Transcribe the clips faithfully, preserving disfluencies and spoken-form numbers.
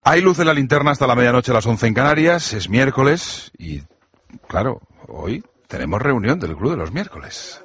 Hay luz en la linterna hasta la medianoche a las once en Canarias, es miércoles y, claro, hoy tenemos reunión del Club de los Miércoles.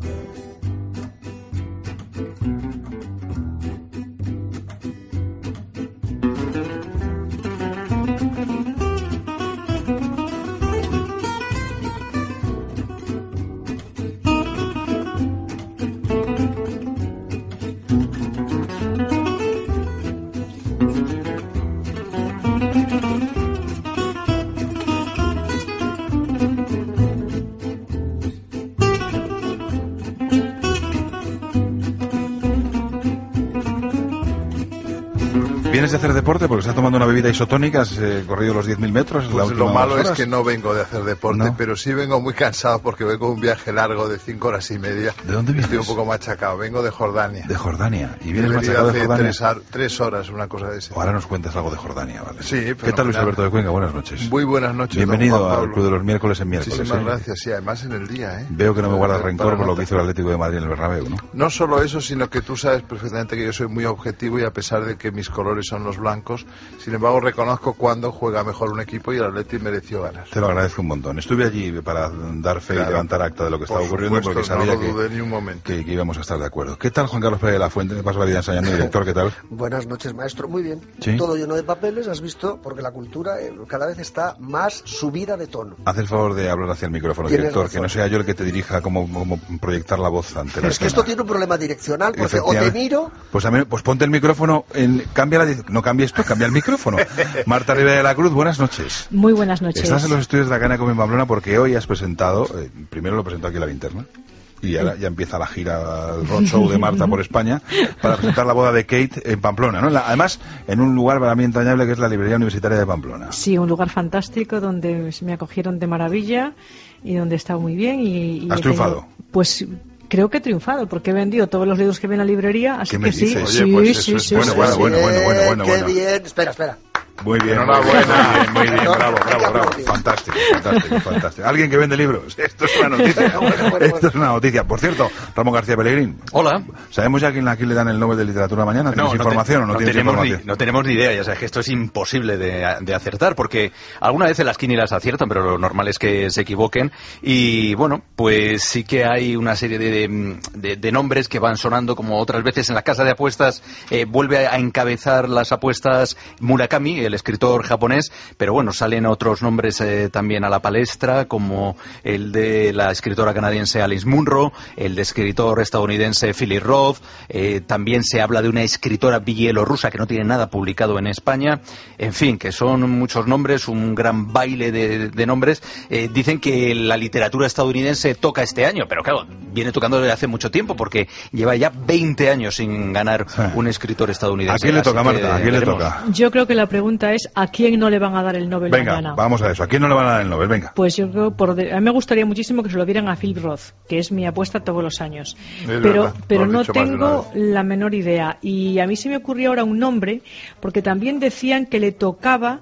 ¿Vienes de hacer deporte? Porque estás tomando una bebida isotónica, has eh, corrido los diez mil metros. Pues lo malo es que no vengo de hacer deporte, ¿no? Pero sí vengo muy cansado porque vengo de un viaje largo de cinco horas y media. ¿De dónde vienes? Estoy un poco machacado, vengo de Jordania. De Jordania. ¿Y vienes machacado de Jordania? Tres, tres horas, una cosa de ese. Ahora nos cuentas algo de Jordania, ¿vale? Sí, pero ¿Qué tal, Luis Alberto de Cuenca? Buenas noches. Muy buenas noches. Bienvenido al Club de los Miércoles en miércoles. Muchísimas ¿eh? gracias, sí, además en el día, ¿eh? Veo que no me guardas rencor por lo que hizo el Atlético de Madrid en el Bernabéu, ¿no? No solo eso, sino que tú sabes perfectamente que yo soy muy objetivo y a pesar de que mis colores son los blancos, sin embargo reconozco cuando juega mejor un equipo y el Atlético mereció ganar. Te lo agradezco un montón. Estuve allí para dar fe claro, y levantar acta de lo que estaba ocurriendo porque sabía no lo dudé ni un momento. Que, que íbamos a estar de acuerdo. ¿Qué tal, Juan Carlos Pérez de la Fuente? Me paso la vida ensayando, director, ¿qué tal? Buenas noches, maestro. Muy bien. ¿Sí? Todo lleno de papeles, has visto, porque la cultura eh, cada vez está más subida de tono. Haz el favor de hablar hacia el micrófono, director, razón. Que no sea yo el que te dirija cómo, cómo proyectar la voz ante la Es que esto tiene un problema direccional, porque o te miro... Pues, a mí, pues ponte el micrófono, en, cambia la, no cambies tú, cambia el micrófono. Marta Rivera de la Cruz, buenas noches. Muy buenas noches. Estás en los estudios de la cadena Come en Pamplona porque hoy has presentado, eh, primero lo presentó aquí La Linterna, y ahora ya empieza la gira, el roadshow de Marta por España, para presentar la boda de Kate en Pamplona, ¿no? La, además, en un lugar para mí entrañable que es la Librería Universitaria de Pamplona. Sí, un lugar fantástico donde me acogieron de maravilla y donde he estado muy bien. Y, y ¿Has triunfado? Tenido, pues... Creo que he triunfado, porque he vendido todos los libros que ven en la librería, así que sí. Oye, sí, pues sí, sí, bueno, sí, bueno, sí. bueno, bueno, bueno, bueno, Qué bueno. bien, espera, espera. Muy bien, enhorabuena. Muy bien, muy bien, bravo, bravo, bravo. Fantástico, fantástico, fantástico. ¿Alguien que vende libros? Esto es una noticia. Esto es una noticia. Por cierto, Ramón García Pellegrín. Hola. ¿Sabemos ya a quién, a quién le dan el Nobel de Literatura mañana? ¿Tienes no, información no te, o no, no tienes tenemos información? Ni, no tenemos ni idea, ya sabes que esto es imposible de, de acertar, porque alguna vez las quinielas aciertan, pero lo normal es que se equivoquen. Y bueno, pues sí que hay una serie de, de, de nombres que van sonando, como otras veces en la casa de apuestas eh, vuelve a encabezar las apuestas Murakami, el escritor japonés. Pero bueno, salen otros nombres eh, también a la palestra, como el de la escritora canadiense Alice Munro, el de escritor estadounidense Philip Roth, eh, también se habla de una escritora bielorrusa que no tiene nada publicado en España, en fin, que son muchos nombres, un gran baile de, de nombres. Eh, dicen que la literatura estadounidense toca este año, pero claro, viene tocando desde hace mucho tiempo, porque lleva ya veinte años sin ganar sí. un escritor estadounidense. ¿A quién le toca, Marta? ¿A quién le toca? Yo creo que la pregunta es ¿a quién no le van a dar el Nobel Venga, mañana? Vamos a eso. ¿A quién no le van a dar el Nobel? Venga. Pues yo creo, por de... a mí me gustaría muchísimo que se lo dieran a Philip Roth, que es mi apuesta todos los años. Es pero verdad, pero no dicho tengo la menor idea. Y a mí se me ocurrió ahora un nombre, porque también decían que le tocaba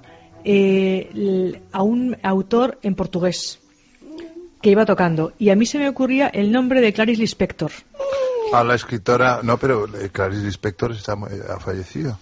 eh, a un autor en portugués que iba tocando. Y a mí se me ocurría el nombre de Clarice Lispector. A la escritora... No, pero Clarice Lispector está, ha fallecido.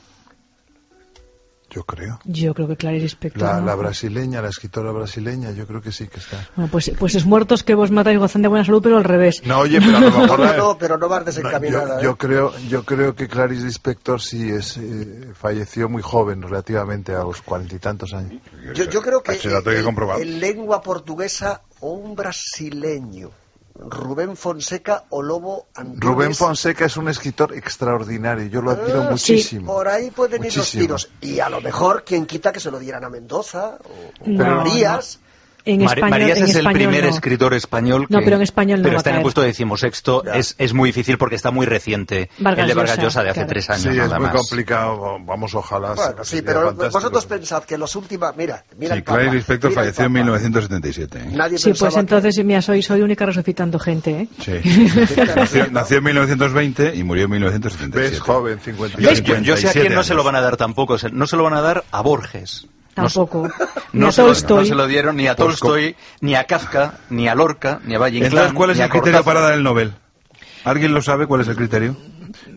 Yo creo. Yo creo que Clarice Lispector. La, ¿no? la brasileña, la escritora brasileña, yo creo que sí que está. Bueno, pues, pues es muertos que vos matáis gozan de buena salud, pero al revés. No, oye, pero a lo mejor... no, no, pero no vas desencaminada. No, yo, yo, creo, yo creo que Clarice Lispector sí es, eh, falleció muy joven, relativamente a los cuarenta y tantos años. Yo, yo creo que, que en, en lengua portuguesa o un brasileño, Rubén Fonseca o Lobo Antunes. Rubén Fonseca es un escritor extraordinario, yo lo admiro ah, muchísimo. Sí, por ahí pueden muchísimo. ir los tiros. Y a lo mejor, quien quita que se lo dieran a Mendoza o, no, o Marías. No. En español, Marías en es el primer no. escritor español que... No, pero en español no Pero va está a en el caer. puesto decimosexto. Es, es muy difícil porque está muy reciente. Vargas el de Vargas Llosa, Llosa de hace claro. tres años. Sí, es nada muy más. complicado. Vamos, ojalá. Bueno, sí, pero fantástico. Vosotros pensad que los últimos... Mira, mira sí, Clarice Lispector falleció en mil novecientos setenta y siete. ¿eh? Nadie sí, pues entonces, que... mira, soy, soy única resucitando gente, ¿eh? Sí. nació, nació en mil novecientos veinte y murió en mil novecientos setenta y siete. Ves, joven, cincuenta y Yo, siete. yo sé a quién no se lo van a dar tampoco. No se lo van a dar a Borges. Tampoco. No, ni a se Tolstoy. Lo, no se lo dieron ni a Tolstoy, ni a Kafka, ni a Lorca, ni a Valle Inclán. Entonces, ¿cuál es ni el a criterio Cortázar? para dar el Nobel? ¿Alguien lo sabe? ¿Cuál es el criterio?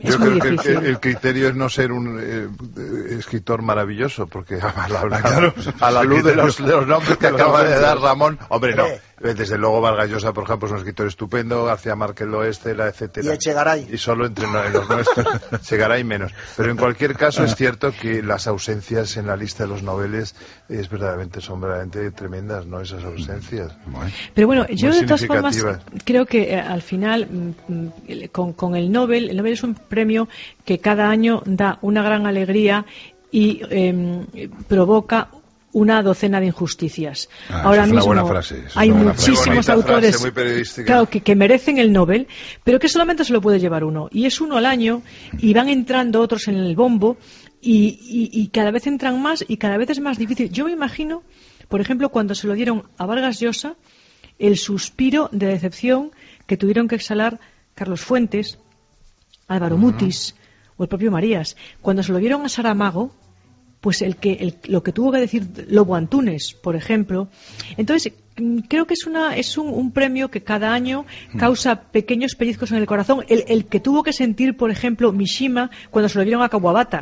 Es Yo muy creo difícil. que el, el criterio es no ser un eh, escritor maravilloso, porque a la, Claro. a la luz de los, de los nombres que acaba de dar Ramón, hombre, no. Eh. Desde luego Vargas Llosa, por ejemplo, es un escritor estupendo, García Márquez lo es, Cela, etcétera. Y Echegaray. Y solo entre no- en los nuestros, Echegaray menos. Pero en cualquier caso es cierto que las ausencias en la lista de los noveles es verdaderamente, son verdaderamente tremendas, ¿no? Esas ausencias. Bueno. Pero bueno, yo Muy de todas formas significativas. creo que eh, al final mm, mm, con, con el Nobel, el Nobel es un premio que cada año da una gran alegría y eh, provoca una docena de injusticias. Ah, Ahora eso es una mismo buena frase, eso es hay una buena frase. muchísimos Muy bonita autores frase, muy periodística. claro, que, que merecen el Nobel, pero que solamente se lo puede llevar uno. Y es uno al año y van entrando otros en el bombo y, y, y cada vez entran más y cada vez es más difícil. Yo me imagino, por ejemplo, cuando se lo dieron a Vargas Llosa, el suspiro de decepción que tuvieron que exhalar Carlos Fuentes, Álvaro Mutis o el propio Marías. Cuando se lo dieron a Saramago, pues el que el- lo que tuvo que decir Lobo Antunes, por ejemplo. Entonces, mm, creo que es una es un, un premio que cada año causa pequeños pellizcos en el corazón. El, el que tuvo que sentir, por ejemplo, Mishima cuando se lo dieron a Kawabata,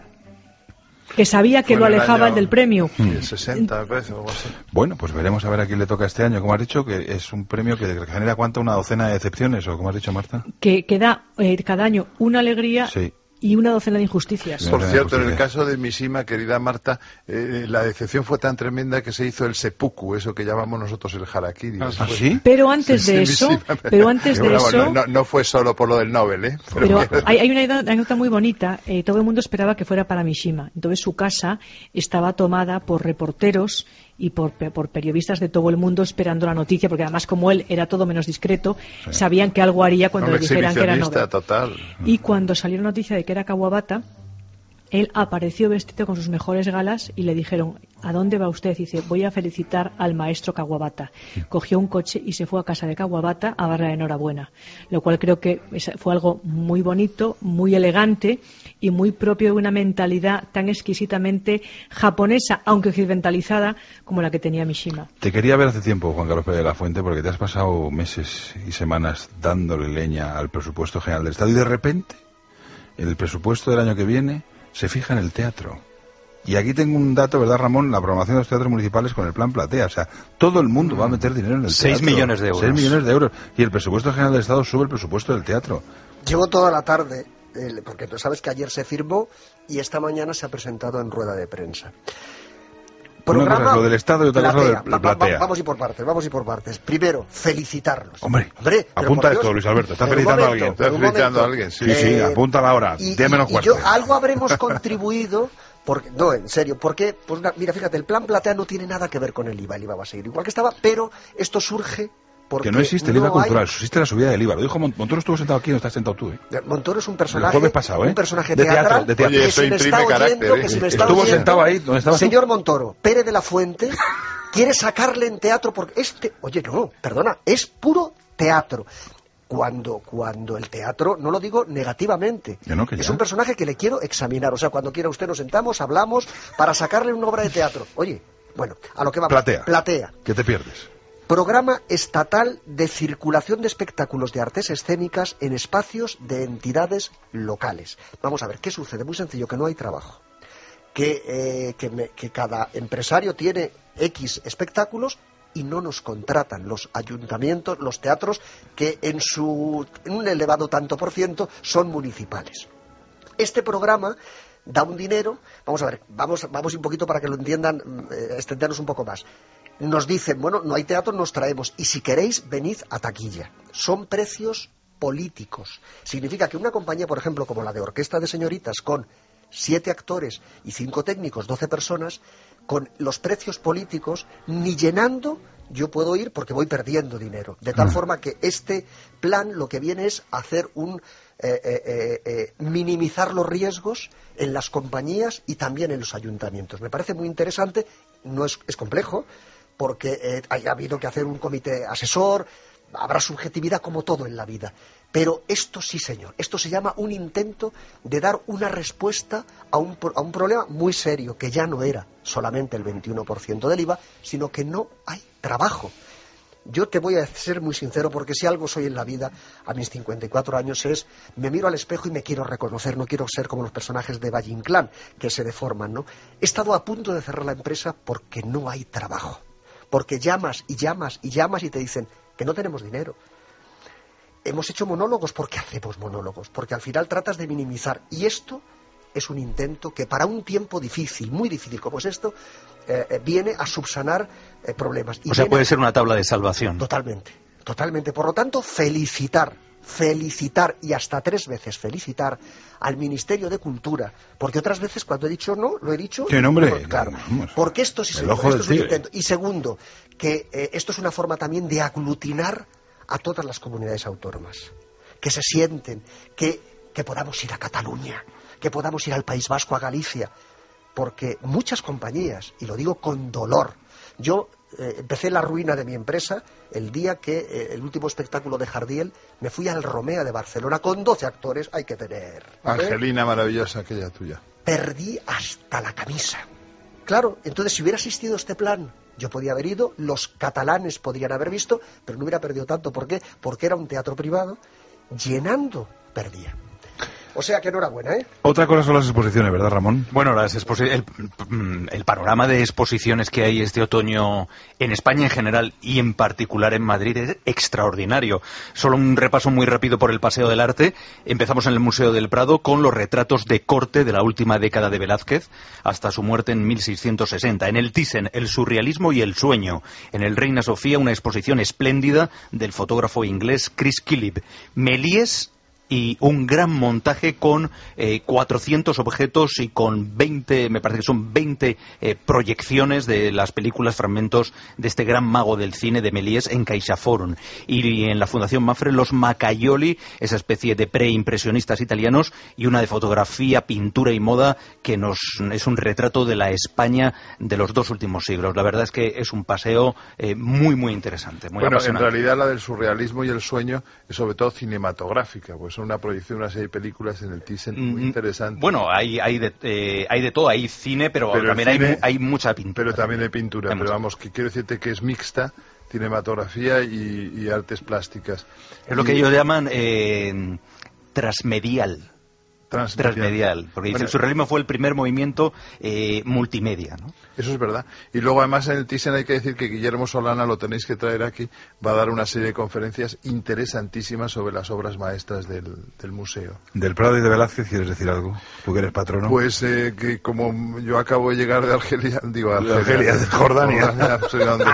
que sabía que Fue lo en el alejaba año del premio. sesenta, me parece, o algo así. Bueno, pues veremos a ver a quién le toca este año. Como has dicho, que es un premio que genera cuánto, una docena de decepciones, o como has dicho, Marta. Que, que da eh, cada año una alegría Sí. y una docena de injusticias. Sí. Por Una cierto, en el justicia. caso de Mishima, querida Marta, eh, la decepción fue tan tremenda que se hizo el seppuku, eso que llamamos nosotros el harakiri. ¿Ah, Eso fue- sí? Pero antes Sí, de sí, eso, Mishima. pero antes de Bueno, eso, no, no- no fue solo por lo del Nobel, ¿eh? pero hay, hay una anécdota muy bonita. Eh, todo el mundo esperaba que fuera para Mishima. Entonces su casa estaba tomada por reporteros y por, pe- por periodistas de todo el mundo esperando la noticia, porque además como él era todo menos discreto, sabían que algo haría cuando Un le dijeran que era exhibicionista Nobel. total. Y cuando salió la noticia de que era Kawabata, él apareció vestido con sus mejores galas y le dijeron, ¿a dónde va usted? Y dice, voy a felicitar al maestro Kawabata. Cogió un coche y se fue a casa de Kawabata a darle la enhorabuena. Lo cual creo que es- fue algo muy bonito, muy elegante y muy propio de una mentalidad tan exquisitamente japonesa, aunque occidentalizada, como la que tenía Mishima. Te quería ver hace tiempo, Juan Carlos Pérez de la Fuente, porque te has pasado meses y semanas dándole leña al presupuesto general del Estado y de repente el presupuesto del año que viene se fija en el teatro. Y aquí tengo un dato, ¿verdad, Ramón? La programación de los teatros municipales con el plan Platea. O sea, todo el mundo va a meter dinero en el Seis teatro. millones de euros. Seis millones de euros. Y el presupuesto general del Estado sube el presupuesto del teatro. Llevo toda la tarde, eh, porque tú sabes que ayer se firmó y esta mañana se ha presentado en rueda de prensa. Una cosa es lo del Estado y otra cosa Platea. lo del Va- va- Platea. Vamos a ir por partes, vamos a ir por partes. Primero, felicitarlos. Hombre, pero apunta por esto, Dios, Luis Alberto. Está pero un felicitando a momento, alguien. pero un Está felicitando momento. a alguien, sí. Sí, sí, apúntala ahora. Y, Diez menos y- y cuarto. yo, algo habremos contribuido, porque, no, en serio, porque, pues na- mira, fíjate, el plan Platea no tiene nada que ver con el I V A, el I V A va a seguir igual que estaba, pero esto surge porque Que no existe el I V A no hay- cultural, existe la subida del I V A. Lo dijo Mon- Montoro, estuvo sentado aquí, no estás sentado tú, ¿eh? Montoro es un personaje, jueves pasado, ¿eh? un personaje De teatro, teatral de teatro. que Oye, si eso me imprime está oyendo, carácter, que ¿eh? si me está Estuvo oyendo, sentado ahí, ¿dónde estabas tú? señor Montoro, Pérez de la Fuente quiere sacarle en teatro porque este, oye, no, perdona, es puro teatro. Cuando, cuando el teatro, no lo digo negativamente, Que no, que es ya. un personaje que le quiero examinar. O sea, cuando quiera usted nos sentamos, hablamos para sacarle una obra de teatro. Oye, bueno, a lo que vamos. Platea. Platea. ¿Qué te pierdes? Programa estatal de circulación de espectáculos de artes escénicas en espacios de entidades locales. Vamos a ver, ¿qué sucede? Muy sencillo, que no hay trabajo. Que, eh, que, me- que cada empresario tiene X espectáculos y no nos contratan los ayuntamientos, los teatros, que en, su, en un elevado tanto por ciento son municipales. Este programa da un dinero, vamos a ver, vamos, vamos un poquito para que lo entiendan, eh, extendernos un poco más. Nos dicen, bueno, no hay teatro, nos traemos, y si queréis, venid a taquilla. Son precios políticos. Significa que una compañía, por ejemplo, como la de Orquesta de Señoritas, con siete actores y cinco técnicos, doce personas, con los precios políticos, ni llenando yo puedo ir porque voy perdiendo dinero. De tal Mm. forma que este plan lo que viene es hacer un eh, eh, eh, eh, minimizar los riesgos en las compañías y también en los ayuntamientos. Me parece muy interesante, no es, es complejo, porque eh, ha habido que hacer un comité asesor, habrá subjetividad como todo en la vida. Pero esto sí, señor, esto se llama un intento de dar una respuesta a un, pro- a un problema muy serio, que ya no era solamente el veintiuno por ciento del I V A, sino que no hay trabajo. Yo te voy a ser muy sincero, porque si algo soy en la vida, a mis cincuenta y cuatro años, es, me miro al espejo y me quiero reconocer, no quiero ser como los personajes de Valle Inclán, que se deforman, ¿no? He estado a punto de cerrar la empresa porque no hay trabajo. Porque llamas y llamas y llamas y te dicen que no tenemos dinero. Hemos hecho monólogos porque hacemos monólogos, porque al final tratas de minimizar. Y esto es un intento que para un tiempo difícil, muy difícil como es esto, eh, viene a subsanar eh, problemas. Y o sea, puede a... ser una tabla de salvación. Totalmente, totalmente. Por lo tanto, felicitar, felicitar y hasta tres veces felicitar al Ministerio de Cultura, porque otras veces cuando he dicho no, lo he dicho... ¿Qué nombre? No, claro, porque esto sí se esto es un intento. Y segundo, que eh, esto es una forma también de aglutinar a todas las comunidades autónomas, que se sienten, que, que podamos ir a Cataluña, que podamos ir al País Vasco, a Galicia, porque muchas compañías, y lo digo con dolor, yo eh, empecé la ruina de mi empresa el día que eh, el último espectáculo de Jardiel me fui al Romea de Barcelona con doce actores, hay que tener... ¿eh? Angelina maravillosa, aquella tuya. Perdí hasta la camisa. Claro, entonces si hubiera existido este plan, yo podía haber ido, los catalanes podrían haber visto, pero no hubiera perdido tanto. ¿Por qué? Porque era un teatro privado, llenando, perdía. O sea que enhorabuena, ¿eh? Otra cosa son las exposiciones, ¿verdad, Ramón? Bueno, las exposi- el, el panorama de exposiciones que hay este otoño en España en general y en particular en Madrid es extraordinario. Solo un repaso muy rápido por el Paseo del Arte. Empezamos en el Museo del Prado con los retratos de corte de la última década de Velázquez hasta su muerte en mil seiscientos sesenta. En el Thyssen, el surrealismo y el sueño. En el Reina Sofía, una exposición espléndida del fotógrafo inglés Chris Killip. Méliès y un gran montaje con eh, cuatrocientos objetos y con veinte, me parece que son veinte eh, proyecciones de las películas, fragmentos de este gran mago del cine de Méliès en CaixaForum. Y en la Fundación Mafre, los Macaioli, esa especie de preimpresionistas italianos, y una de fotografía, pintura y moda que nos es un retrato de la España de los dos últimos siglos. La verdad es que es un paseo eh, muy, muy interesante, muy bueno, apasionante. En realidad la del surrealismo y el sueño es sobre todo cinematográfica, pues son una proyección de una serie de películas en el Thyssen muy Mm, interesante. Bueno, hay hay de, eh, hay de todo, hay cine, pero, Pero el también hay, cine- mu- hay mucha pintura. Pero también hay pintura, Hay pero mucha. vamos, que quiero decirte que es mixta, cinematografía y, y artes plásticas. Es lo Y- que ellos llaman eh, transmedial. Transmedial. Transmedial, porque dice, Bueno, el surrealismo fue el primer movimiento eh, multimedia, ¿no? Eso es verdad. Y luego además en el Thyssen hay que decir que Guillermo Solana, lo tenéis que traer aquí, va a dar una serie de conferencias interesantísimas sobre las obras maestras del, del museo. Del Prado y de Velázquez, ¿quieres decir algo? Tú que eres patrono. Pues eh, que como yo acabo de llegar de Argelia, digo De Argelia, Argelia, de Jordania. no sé dónde.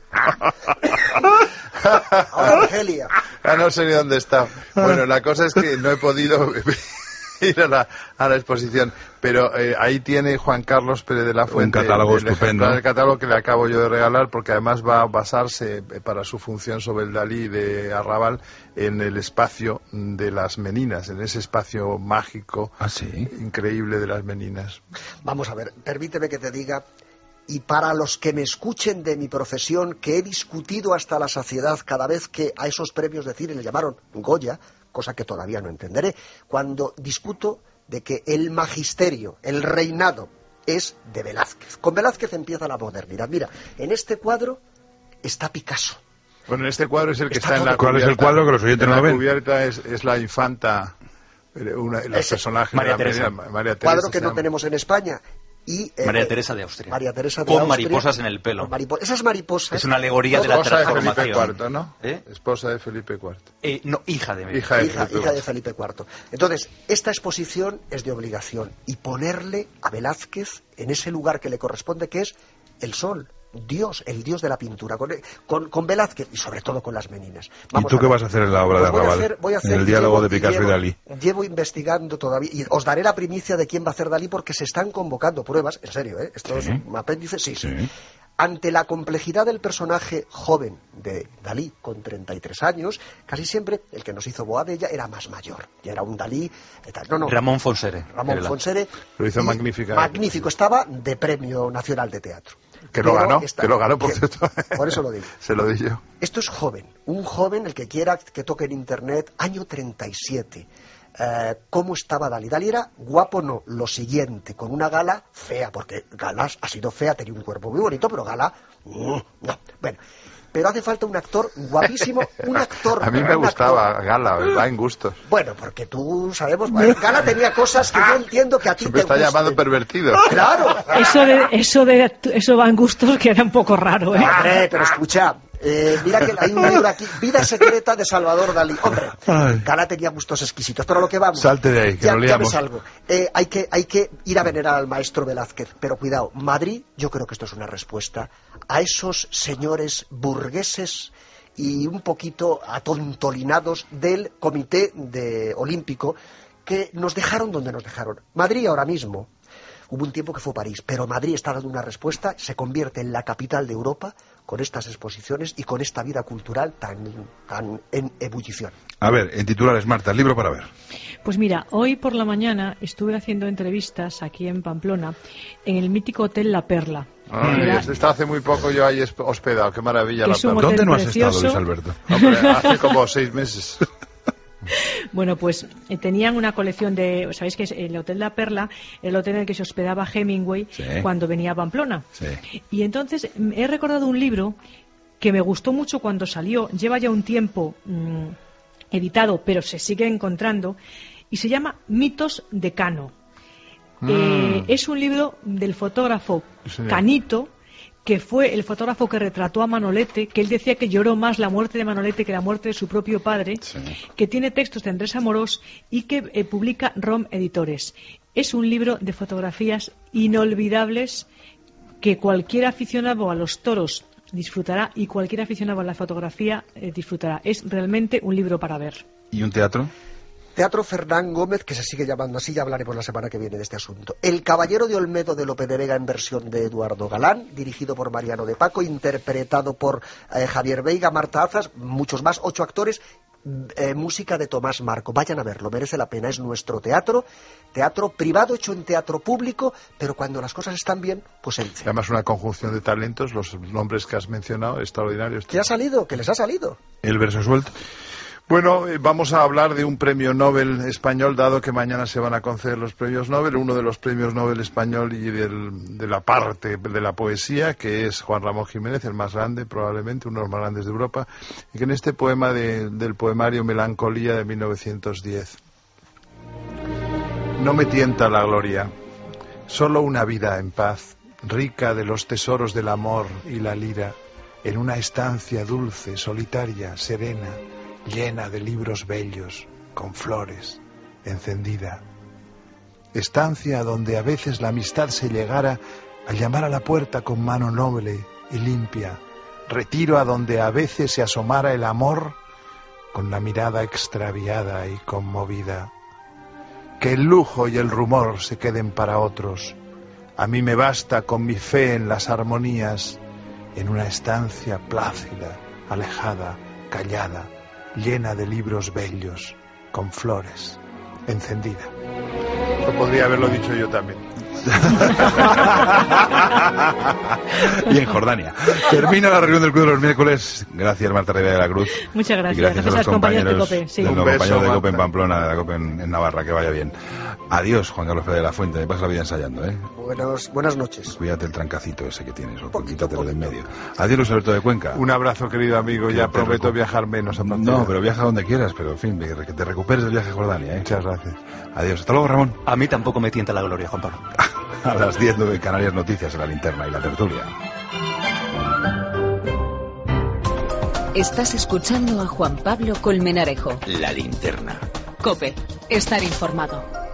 Ahora, Argelia. Ah, no sé ni dónde está. Bueno, la cosa es que no he podido ir a la, a la exposición, pero eh, ahí tiene Juan Carlos Pérez de la Fuente Un catálogo el estupendo. ejemplar del catálogo que le acabo yo de regalar, porque además va a basarse eh, para su función sobre el Dalí de Arrabal en el espacio de las Meninas, en ese espacio mágico, Ah, sí. increíble de las Meninas. Vamos a ver, permíteme que te diga, y para los que me escuchen de mi profesión, que he discutido hasta la saciedad cada vez que a esos premios de cine le llamaron Goya, cosa que todavía no entenderé, cuando discuto de que el magisterio, el reinado, es de Velázquez. Con Velázquez empieza la modernidad. Mira, en este cuadro está Picasso. Bueno, en este cuadro es el que Está está, en la todo. ¿Cuál es el cubierta. cuadro que los oyentes En no la lo ven? cubierta es, es la infanta, eh, una, los Ese. personajes María de la Teresa. María, María Teresa. Cuadro que se no llama. tenemos en España. Y, eh, María Teresa de Austria. María Teresa de Con Austria. mariposas en el pelo. Con maripo- Esas mariposas... Es una alegoría de la Esposa de Felipe transformación. cuarto, ¿no? ¿Eh? Esposa de Felipe cuarto. Eh, no, hija de Hija de hija, Felipe hija de cuarto. Felipe cuarto. Entonces, esta exposición es de obligación y ponerle a Velázquez en ese lugar que le corresponde, que es el sol, Dios, el Dios de la pintura, con, con, con Velázquez y sobre todo con las Meninas. ¿Y tú a qué ver. vas a hacer en la obra Pues de voy a Arrabal? hacer- voy a hacer- en el diálogo llevo- de Picasso llevo- y Dalí. Llevo investigando todavía y os daré la primicia de quién va a hacer Dalí, porque se están convocando pruebas, en serio, ¿eh? Esto Sí. es un apéndice, sí, sí. Sí. Ante la complejidad del personaje joven de Dalí, con treinta y tres años, casi siempre el que nos hizo Boadella era más mayor. Ya era un Dalí... eh, tal. No, no. Ramón Fonsere. Ramón Era. Fonsere. Lo hizo y magnífica. Magnífico. Estaba de Premio Nacional de Teatro. Que lo Pero ganó, está- que lo ganó, por que- cierto. Por eso lo digo. Se lo di yo. Esto es joven. Un joven, el que quiera que toque en Internet, año treinta y siete. eh, cómo estaba Dalí. Dalí era guapo, no, lo siguiente, con una gala fea, porque Gala ha sido fea, tenía un cuerpo muy bonito, pero Gala, mm, no. Bueno, pero hace falta un actor guapísimo, un actor... A mí me gustaba actor... Gala, ¿verdad? En gustos. Bueno, porque tú sabemos, bueno, Gala tenía cosas que yo entiendo que a ti Se te me está gusten. llamando pervertido. Claro. Eso de, eso de, eso va en gustos queda un poco raro, ¿eh? Hombre, pero escucha, eh, mira que hay un libro aquí, Vida secreta de Salvador Dalí. Hombre, Ay. Gala tenía gustos exquisitos, pero lo que vamos... Salte de ahí, que ya, nos ya liamos. ves algo. Eh, hay, que, hay que ir a venerar al maestro Velázquez, pero cuidado, Madrid, yo creo que esto es una respuesta a esos señores burgueses y un poquito atontolinados del Comité de Olímpico que nos dejaron donde nos dejaron. Madrid ahora mismo, hubo un tiempo que fue París, pero Madrid está dando una respuesta, se convierte en la capital de Europa con estas exposiciones y con esta vida cultural tan, tan en ebullición. A ver, en titulares, Marta, el libro para ver. Pues mira, hoy por la mañana estuve haciendo entrevistas aquí en Pamplona, en el mítico Hotel La Perla. Ay, Era- está hace muy poco yo ahí esp- hospedado, qué maravilla Que la es un Perla. hotel ¿Dónde no has precioso. estado, Luis Alberto? Hombre, hace como seis meses. Bueno, pues eh, tenían una colección de... ¿Sabéis que es el Hotel La Perla? El hotel en el que se hospedaba Hemingway Sí. cuando venía a Pamplona. Sí. Y entonces mm, he recordado un libro que me gustó mucho cuando salió. Lleva ya un tiempo mm, editado, pero se sigue encontrando. Y se llama Mitos de Cano. Mm. Eh, es un libro del fotógrafo Sí, señor. Canito, que fue el fotógrafo que retrató a Manolete, que él decía que lloró más la muerte de Manolete que la muerte de su propio padre, Sí. que tiene textos de Andrés Amorós y que eh, publica ROM Editores. Es un libro de fotografías inolvidables que cualquier aficionado a los toros disfrutará y cualquier aficionado a la fotografía eh, disfrutará. Es realmente un libro para ver. ¿Y un teatro? Teatro Fernán Gómez, que se sigue llamando así, ya hablaremos la semana que viene de este asunto. El Caballero de Olmedo de Lope de Vega en versión de Eduardo Galán, dirigido por Mariano de Paco, interpretado por eh, Javier Veiga, Marta Azas, muchos más, ocho actores, eh, música de Tomás Marco. Vayan a verlo, merece la pena, es nuestro teatro, teatro privado hecho en teatro público, pero cuando las cosas están bien, pues se dice. Además una conjunción de talentos, los nombres que has mencionado, extraordinarios. ¿Qué ha salido? ¿Qué les ha salido? El verso suelto. Bueno, eh, vamos a hablar de un premio Nobel español, dado que mañana se van a conceder los premios Nobel, uno de los premios Nobel español y del, de la parte de la poesía, que es Juan Ramón Jiménez, el más grande, probablemente, uno de los más grandes de Europa, y que en este poema de, del poemario Melancolía de mil novecientos diez. No me tienta la gloria, solo una vida en paz, rica de los tesoros del amor y la lira, en una estancia dulce, solitaria, serena, llena de libros bellos, con flores, encendida. Estancia donde a veces la amistad se llegara a llamar a la puerta con mano noble y limpia. Retiro a donde a veces se asomara el amor con la mirada extraviada y conmovida. Que el lujo y el rumor se queden para otros. A mí me basta con mi fe en las armonías, en una estancia plácida, alejada, callada, llena de libros bellos, con flores, encendida. Eso podría haberlo dicho yo también. Y en Jordania. Termina la reunión del Club de los miércoles. Gracias, Marta Rivera de la Cruz. Muchas gracias. Y gracias, Gracias a a los los compañeros de compañeros COPE, sí. de los Un beso, compañeros de Marta. COPE en Pamplona, de la COPE en, en Navarra. Que vaya bien. Adiós, Juan Carlos Pérez de la Fuente. Me pasas la vida ensayando, ¿eh? Buenos, buenas noches. Cuídate el trancacito ese que tienes, o Poquito, quítatelo de en poquito. medio. Adiós, Luis Alberto de Cuenca. Un abrazo, querido amigo. Que Ya te prometo recu- viajar menos a partir No, de- pero viaja donde quieras, pero en fin, que te recuperes del viaje a Jordania, ¿eh? Muchas gracias. Adiós. Hasta luego, Ramón. A mí tampoco me tienta la gloria, Juan Pablo. A las diez de Canarias Noticias en la linterna y la tertulia. Estás escuchando a Juan Pablo Colmenarejo. La linterna. COPE. Estar informado.